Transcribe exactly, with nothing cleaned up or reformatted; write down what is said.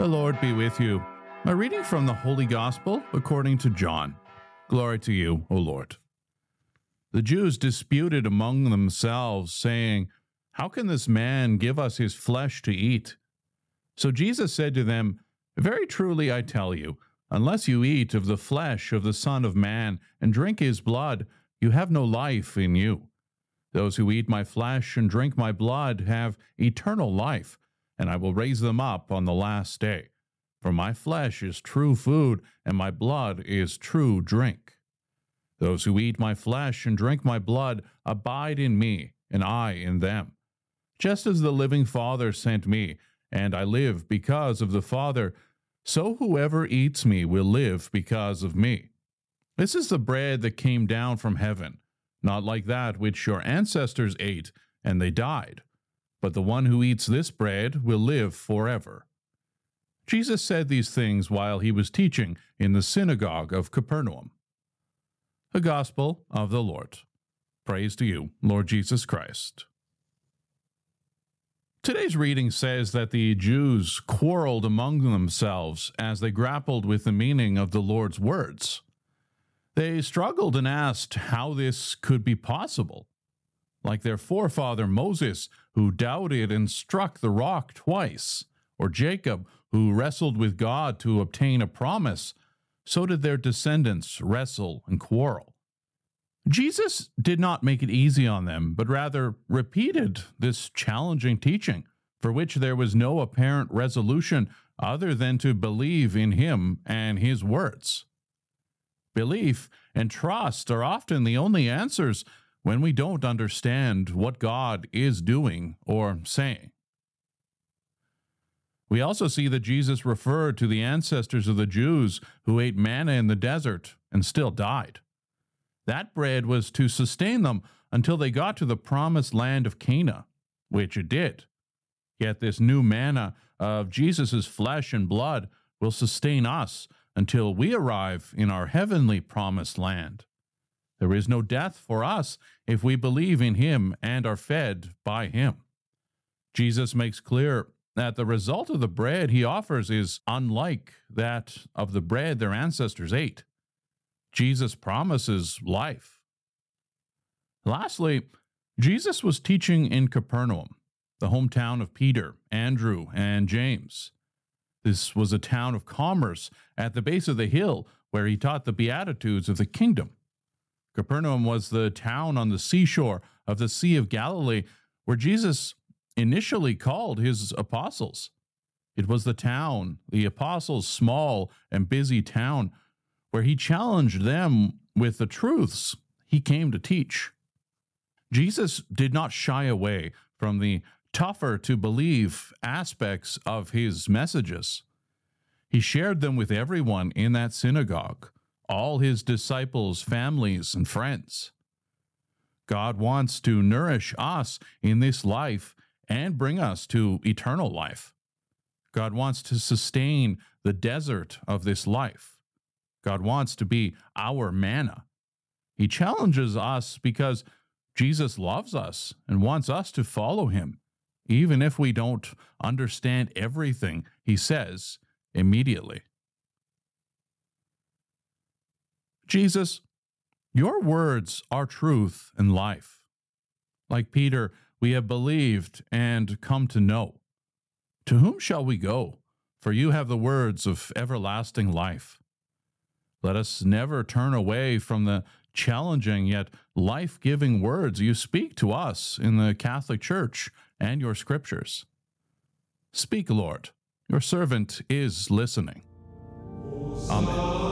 The Lord be with you. A reading from the Holy Gospel according to John. Glory to you, O Lord. The Jews disputed among themselves, saying, "How can this man give us his flesh to eat?" So Jesus said to them, "Very truly I tell you, unless you eat of the flesh of the Son of Man and drink his blood, you have no life in you. Those who eat my flesh and drink my blood have eternal life, and I will raise them up on the last day. For my flesh is true food, and my blood is true drink. Those who eat my flesh and drink my blood abide in me, and I in them. Just as the living Father sent me, and I live because of the Father, so whoever eats me will live because of me. This is the bread that came down from heaven, not like that which your ancestors ate, and they died. But the one who eats this bread will live forever." Jesus said these things while he was teaching in the synagogue of Capernaum. The Gospel of the Lord. Praise to you, Lord Jesus Christ. Today's reading says that the Jews quarreled among themselves as they grappled with the meaning of the Lord's words. They struggled and asked how this could be possible. Like their forefather Moses, who doubted and struck the rock twice, or Jacob, who wrestled with God to obtain a promise, so did their descendants wrestle and quarrel. Jesus did not make it easy on them, but rather repeated this challenging teaching, for which there was no apparent resolution other than to believe in him and his words. Belief and trust are often the only answers when we don't understand what God is doing or saying. We also see that Jesus referred to the ancestors of the Jews who ate manna in the desert and still died. That bread was to sustain them until they got to the promised land of Canaan, which it did. Yet this new manna of Jesus' flesh and blood will sustain us until we arrive in our heavenly promised land. There is no death for us if we believe in him and are fed by him. Jesus makes clear that the result of the bread he offers is unlike that of the bread their ancestors ate. Jesus promises life. Lastly, Jesus was teaching in Capernaum, the hometown of Peter, Andrew, and James. This was a town of commerce at the base of the hill where he taught the Beatitudes of the kingdom. Capernaum was the town on the seashore of the Sea of Galilee where Jesus initially called his apostles. It was the town, the apostles' small and busy town, where he challenged them with the truths he came to teach. Jesus did not shy away from the tougher to believe aspects of his messages. He shared them with everyone in that synagogue, all his disciples, families, and friends. God wants to nourish us in this life and bring us to eternal life. God wants to sustain the desert of this life. God wants to be our manna. He challenges us because Jesus loves us and wants us to follow him, even if we don't understand everything he says immediately. Jesus, your words are truth and life. Like Peter, we have believed and come to know. To whom shall we go? For you have the words of everlasting life. Let us never turn away from the challenging yet life-giving words you speak to us in the Catholic Church and your scriptures. Speak, Lord. Your servant is listening. Amen.